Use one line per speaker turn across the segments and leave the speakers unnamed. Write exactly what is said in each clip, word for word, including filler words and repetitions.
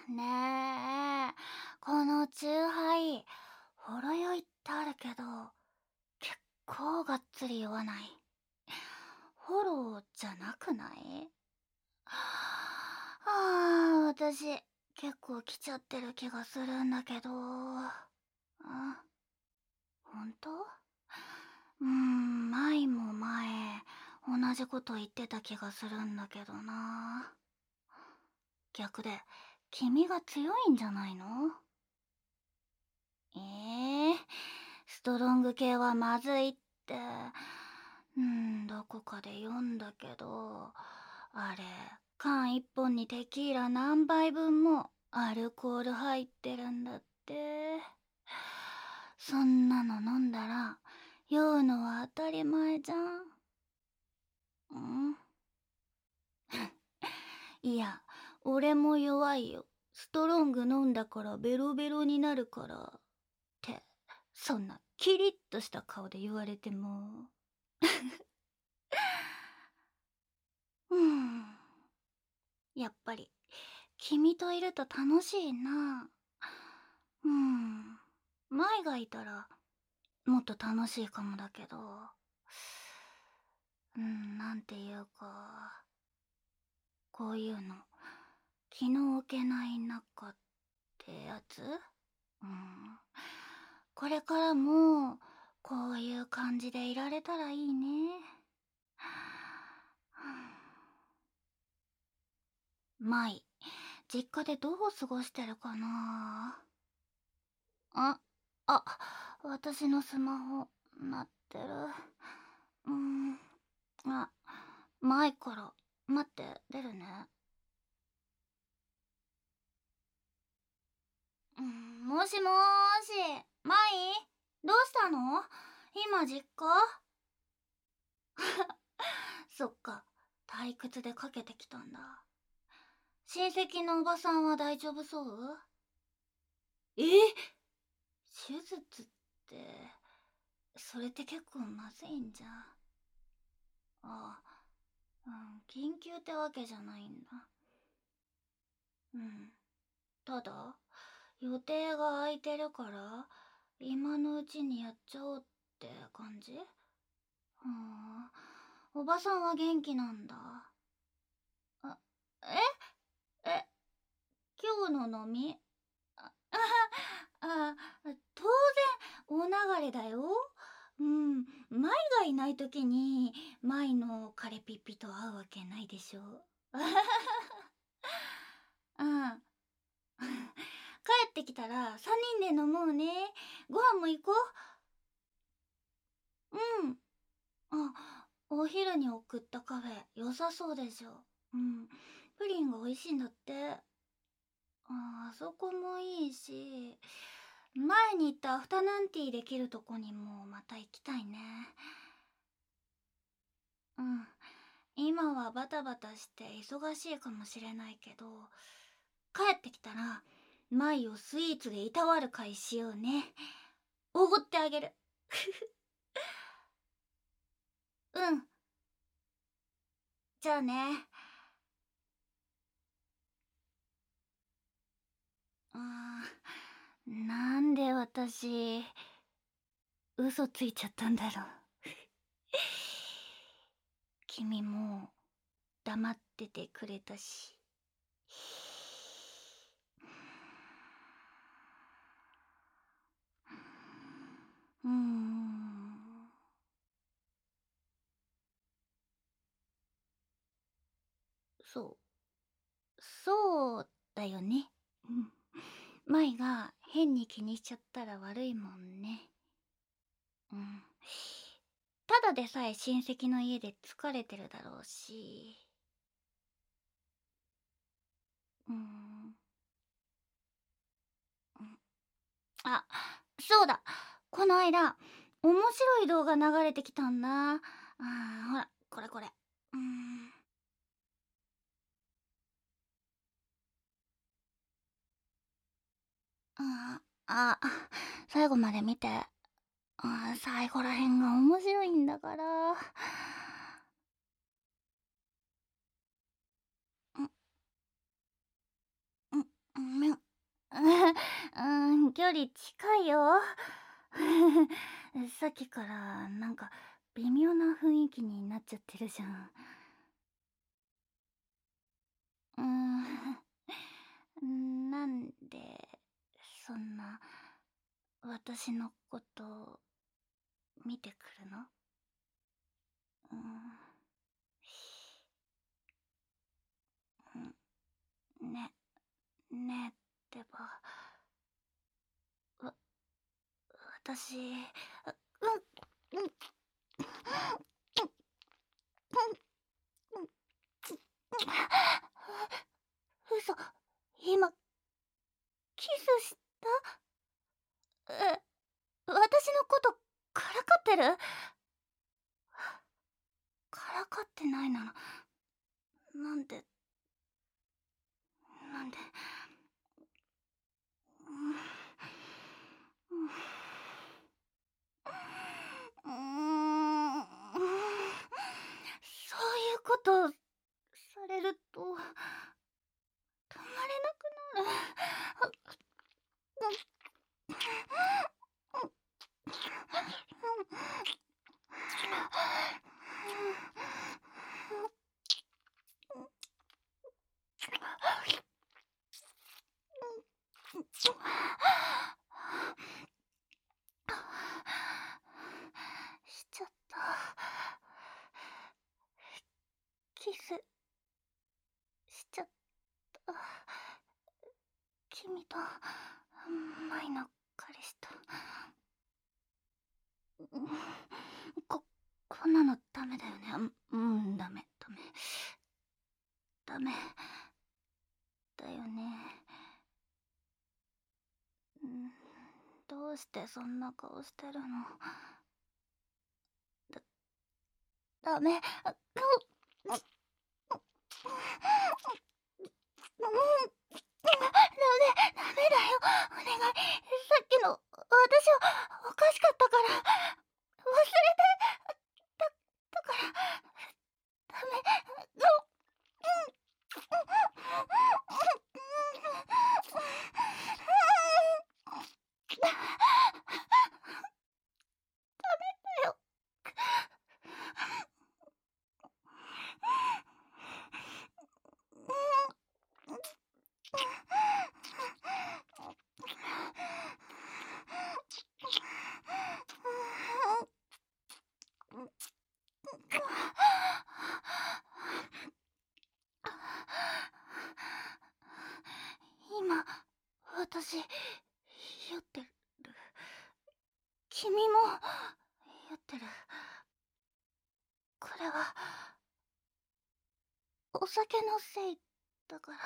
ねえ、このチューハイ、ほろ酔いってあるけど、結構がっつり酔わない。フォローじゃなくない？ああ、私、結構来ちゃってる気がするんだけど。あ、ほんと？うーん、前も前、同じこと言ってた気がするんだけどな。逆で、君が強いんじゃないの？ええー、ストロング系はまずいって、うん、どこかで読んだけど、あれ、缶一本にテキーラ何杯分もアルコール入ってるんだって。そんなの飲んだら、酔うのは当たり前じゃん。うん。いや、俺も弱いよ。ストロング飲んだからベロベロになるから。って、そんなキリッとした顔で言われても。うん。やっぱり、君といると楽しいな。うん。舞がいたら、もっと楽しいかもだけど。うん、なんていうか、こういうの、気の置けない仲ってやつ。うん。これからも、こういう感じでいられたらいいね。舞、実家でどう過ごしてるかな。あ、あ、私のスマホ、鳴ってる。うーん、あ、舞から、待って、出るね。うん、もしもーし、舞どうしたの？今実家？そっか、退屈でかけてきたんだ。親戚のおばさんは大丈夫そう？え、手術って、それって結構まずいんじゃ。ああ、うん、緊急ってわけじゃないんだ。うん。ただ、予定が空いてるから、今のうちにやっちゃおうって感じ？うん。おばさんは元気なんだ。あ、ええ、今日の飲み？あ、あ、当然、お流れだよ。うん、舞がいないときに、舞のカレピッピと会うわけないでしょ。うん。帰ってきたらさんにんで飲もうね。ご飯も行こう。うん。あ、お昼に送ったカフェ良さそうでしょ。うん。プリンが美味しいんだって。あ、あそこもいいし、前に行ったアフタヌーンティーできるとこにもまた行きたいね。うん。今はバタバタして忙しいかもしれないけど、帰ってきたら、舞をスイーツでいたわる会しようね。おごってあげる。うん。じゃあね。うーん、なんで私、嘘ついちゃったんだろう。君も黙っててくれたし。うーん。そう。そうだよね。うん。舞が変に気にしちゃったら悪いもんね。うん。ただでさえ親戚の家で疲れてるだろうし。うーん。うん、あ、そうだ。この間、面白い動画流れてきたんだ。あー、ほら、これこれ。うーん。あ、あ、最後まで見て。あ、最後らへんが面白いんだから。ん、ん、 距離近いよ。さっきからなんか微妙な雰囲気になっちゃってるじゃん。うーん、なんでそんな私のこと見てくるの？うーん、ね、ねえってば、わ、私、う、うん、うん、嘘、今、キスした？え、私のことからかってる？からかってないなら、なんで、なんで、うん、うん、うーん、そういうことされると、止まれなくなる。しちゃった。キスしちゃった。君と前の彼氏と。ここんなのダメだよね。うん、ダメダメダメだよね。うん、どうしてそんな顔してるの？だ、ダメ。あ、うん、うん、ダメ、ダメだよ。お願い。さっきの私はおかしかったから。忘れて。だ、だから、ダメ。うん、だよ。今、私、酔ってる。君も、酔ってる。これは、お酒のせいだから。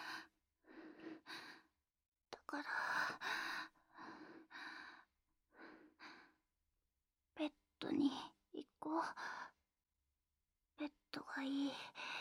だから、ベッドに行こう。ベッドがいい。